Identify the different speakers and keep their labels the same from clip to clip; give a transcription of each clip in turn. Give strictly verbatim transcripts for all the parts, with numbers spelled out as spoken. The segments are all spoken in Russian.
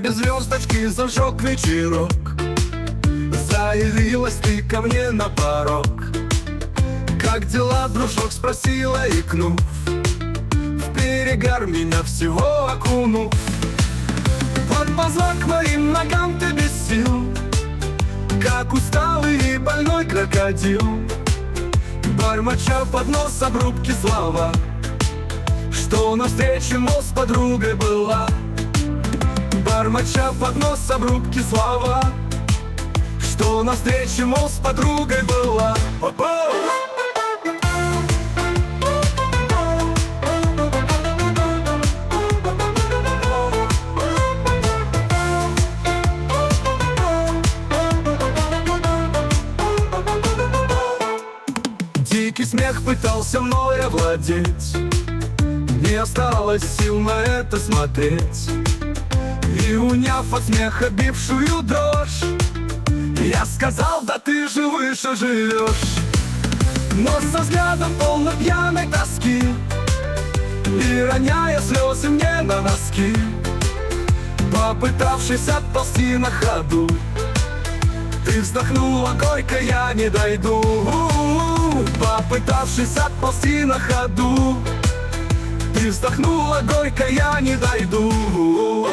Speaker 1: небе звездочки зажег вечерок. Заявилась ты ко мне на порог. Как дела, дружок, спросила, икнув, в перегар меня всего окунув. Подползла к моим ногам ты без сил, как усталый и больной крокодил, бормоча под нос обрубки слова, что навстречу, мол, с подругой была. Бормоча под нос обрубки слова, что навстречу, мол, с подругой была. Опа! Дикий смех пытался мной овладеть, не осталось сил на это смотреть. И уняв от смеха бившую дрожь, я сказал: да ты же выше живешь. Но со взглядом полным пьяной тоски и роняя слезы мне на носки, попытавшись отползти на ходу, ты вздохнула горько: я не дойду. Попытавшись отползти на ходу, ты вздохнула горько: я не дойду.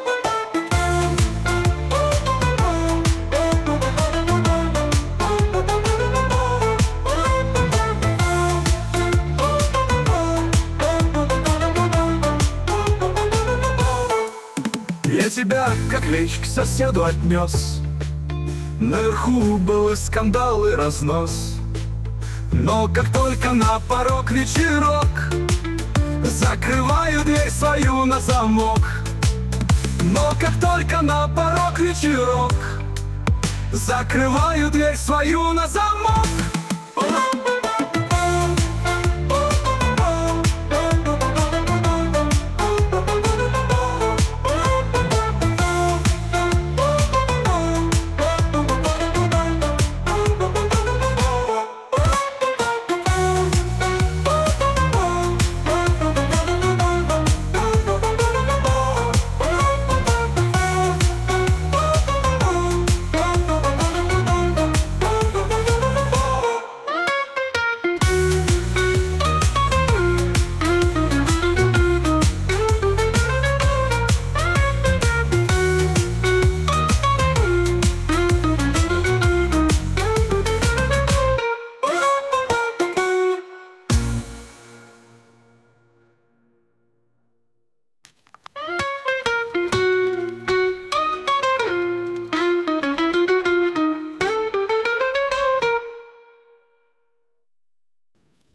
Speaker 1: Я тебя, как вещь, к соседу отнес. Наверху был и скандал, и разнос. Но как только на порог вечерок, закрываю дверь свою на замок. Но как только на порог вечерок, закрываю дверь свою на замок.